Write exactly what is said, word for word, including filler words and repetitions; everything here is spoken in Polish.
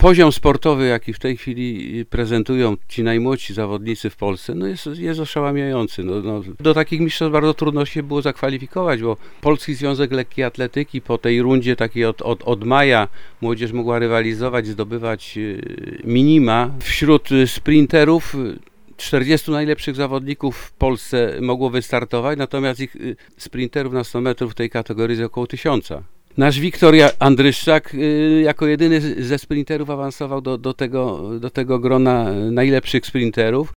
poziom sportowy, jaki w tej chwili prezentują ci najmłodsi zawodnicy w Polsce, no jest, jest oszałamiający. No, no, do takich mistrzostw bardzo trudno się było zakwalifikować, bo Polski Związek Lekkiej Atletyki po tej rundzie takiej od, od, od maja młodzież mogła rywalizować, zdobywać minima. Wśród sprinterów czterdziestu najlepszych zawodników w Polsce mogło wystartować, natomiast ich sprinterów na sto metrów w tej kategorii jest około tysiąca. Nasz Wiktor Andryszczak y, jako jedyny ze sprinterów awansował do, do, tego, do tego grona najlepszych sprinterów.